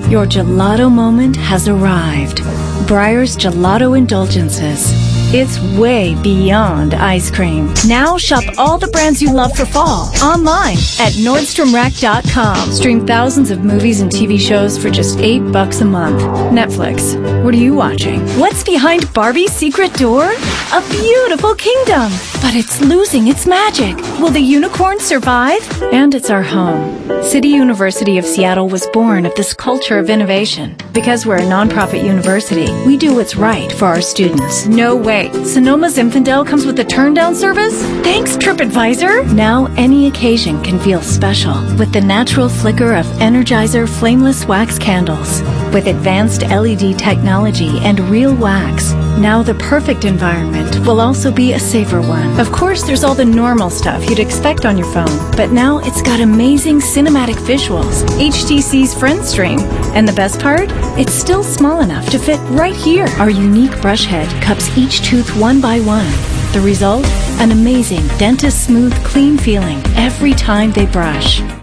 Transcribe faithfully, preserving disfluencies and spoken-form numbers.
Your gelato moment has arrived. Breyer's Gelato Indulgences. It's way beyond ice cream. Now shop all the brands you love for fall online at Nordstrom Rack dot com. Stream thousands of movies and T V shows for just eight bucks a month. Netflix. What are you watching? What's behind Barbie's secret door? A beautiful kingdom, but it's losing its magic. Will the unicorn survive? And it's our home. City University of Seattle was born of this culture of innovation. Because we're a nonprofit university, we do what's right for our students. No way. Sonoma's Infidel comes with a turn-down service? Thanks, TripAdvisor! Now any occasion can feel special with the natural flicker of Energizer flameless wax candles. With advanced L E D technology and real wax, now the perfect environment will also be a safer one. Of course, there's all the normal stuff you'd expect on your phone, but now it's got amazing cinematic visuals, H T C's FriendStream, and the best part? It's still small enough to fit right here. Our unique brush head cups each tooth one by one. The result? An amazing dentist-smooth, clean feeling every time they brush.